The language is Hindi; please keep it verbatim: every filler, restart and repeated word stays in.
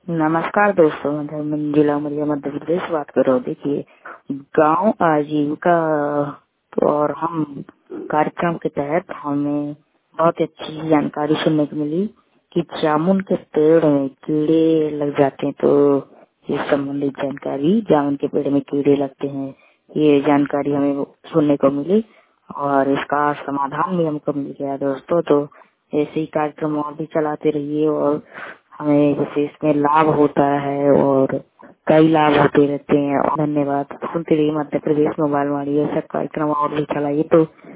नमस्कार दोस्तों, मैं जिला उमरिया मध्य प्रदेश से बात कर रहा हूँ। देखिए, गांव आजीविका और हम कार्यक्रम के तहत हमें बहुत अच्छी जानकारी सुनने को मिली कि जामुन के पेड़ में कीड़े लग जाते हैं। तो इस संबंधित जानकारी, जामुन के पेड़ में कीड़े लगते हैं, ये जानकारी हमें सुनने को मिली और इसका समाधान भी हमको मिल गया दोस्तों। तो ऐसे ही कार्यक्रम और भी चलाते रहिए और हमें जैसे इसमें लाभ होता है और कई लाभ होते रहते हैं। और धन्यवाद। सुनते रहिए मध्य प्रदेश मोबाइल वाणी, ऐसा कार्यक्रम और भी चलाइए। तो